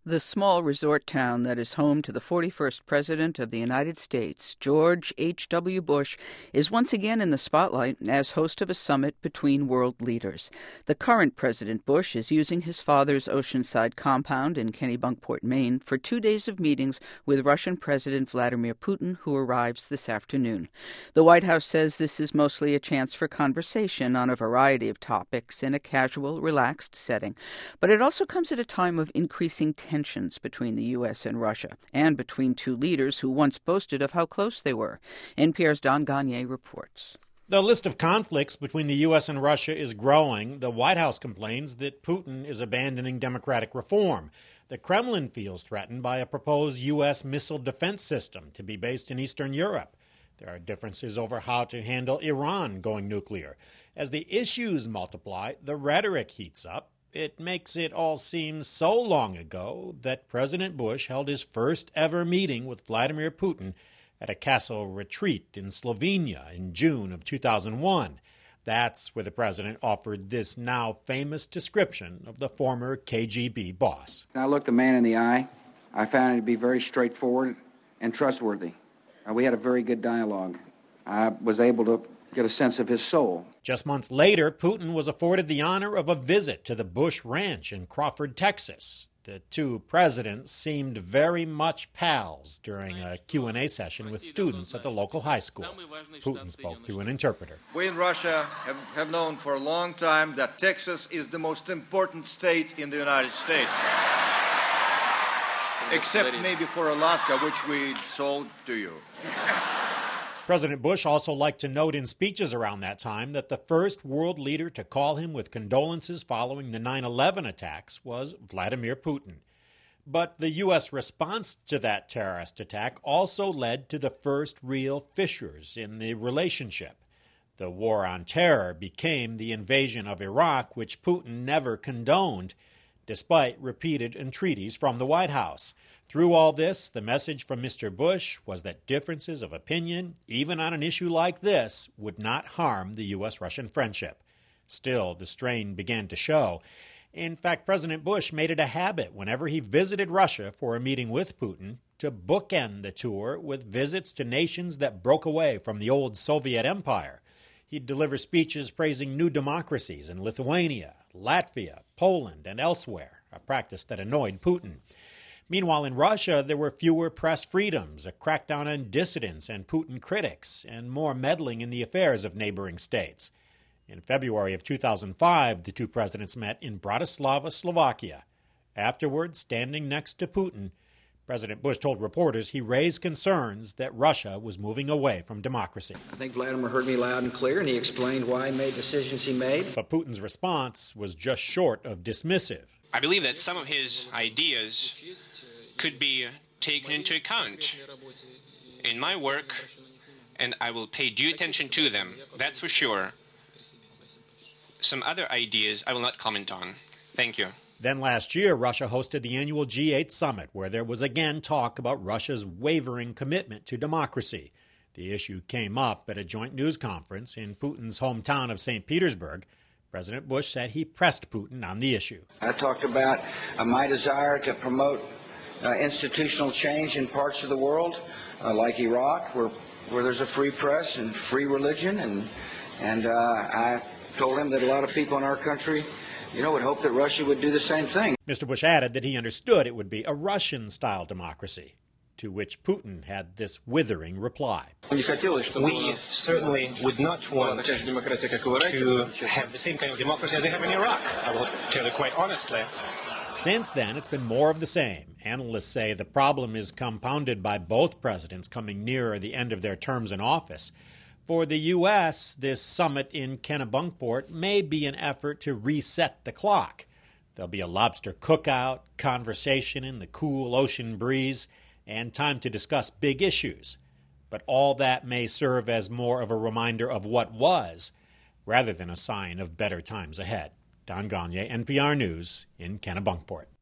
The small resort town that is home to the 41st President of the United States, George H.W. Bush, is once again in the spotlight as host of a summit between world leaders. The current President Bush is using his father's oceanside compound in Kennebunkport, Maine, for 2 days of meetings with Russian President Vladimir Putin, who arrives this afternoon. The White House says this is mostly a chance for conversation on a variety of topics in a casual, relaxed setting. But it also comes at a time of increasing tensions between the U.S. and Russia, and between two leaders who once boasted of how close they were. NPR's Don Gagné reports. The list of conflicts between the U.S. and Russia is growing. The White House complains that Putin is abandoning democratic reform. The Kremlin feels threatened by a proposed U.S. missile defense system to be based in Eastern Europe. There are differences over how to handle Iran going nuclear. As the issues multiply, the rhetoric heats up. It makes it all seem so long ago that President Bush held his first ever meeting with Vladimir Putin at a castle retreat in Slovenia in June of 2001. That's where the president offered this now famous description of the former KGB boss. I looked the man in the eye. I found him to be very straightforward and trustworthy. We had a very good dialogue. I was able to get a sense of his soul. Just months later, Putin was afforded the honor of a visit to the Bush Ranch in Crawford, Texas. The two presidents seemed very much pals during a Q&A session with students at the local high school. Putin spoke through an interpreter. We in Russia have known for a long time that Texas is the most important state in the United States. Except maybe for Alaska, which we sold to you. President Bush also liked to note in speeches around that time that the first world leader to call him with condolences following the 9/11 attacks was Vladimir Putin. But the U.S. response to that terrorist attack also led to the first real fissures in the relationship. The war on terror became the invasion of Iraq, which Putin never condoned, despite repeated entreaties from the White House. Through all this, the message from Mr. Bush was that differences of opinion, even on an issue like this, would not harm the U.S.-Russian friendship. Still, the strain began to show. In fact, President Bush made it a habit whenever he visited Russia for a meeting with Putin to bookend the tour with visits to nations that broke away from the old Soviet empire. He'd deliver speeches praising new democracies in Lithuania, Latvia, Poland, and elsewhere, a practice that annoyed Putin. Meanwhile, in Russia, there were fewer press freedoms, a crackdown on dissidents and Putin critics, and more meddling in the affairs of neighboring states. In February of 2005, the two presidents met in Bratislava, Slovakia. Afterwards, standing next to Putin, President Bush told reporters he raised concerns that Russia was moving away from democracy. I think Vladimir heard me loud and clear, and he explained why he made decisions he made. But Putin's response was just short of dismissive. I believe that some of his ideas could be taken into account in my work, and I will pay due attention to them, that's for sure. Some other ideas I will not comment on. Thank you. Then last year, Russia hosted the annual G8 summit, where there was again talk about Russia's wavering commitment to democracy. The issue came up at a joint news conference in Putin's hometown of St. Petersburg. President Bush said he pressed Putin on the issue. I talked about my desire to promote institutional change in parts of the world, like Iraq, where there's a free press and free religion, and I told him that a lot of people in our country would hope that Russia would do the same thing. Mr. Bush added that he understood it would be a Russian-style democracy, to which Putin had this withering reply. We certainly would not want to have the same kind of democracy as they have in Iraq, I will tell you quite honestly. Since then, it's been more of the same. Analysts say the problem is compounded by both presidents coming nearer the end of their terms in office. For the U.S., this summit in Kennebunkport may be an effort to reset the clock. There'll be a lobster cookout, conversation in the cool ocean breeze, and time to discuss big issues. But all that may serve as more of a reminder of what was, rather than a sign of better times ahead. Don Gagné, NPR News, in Kennebunkport.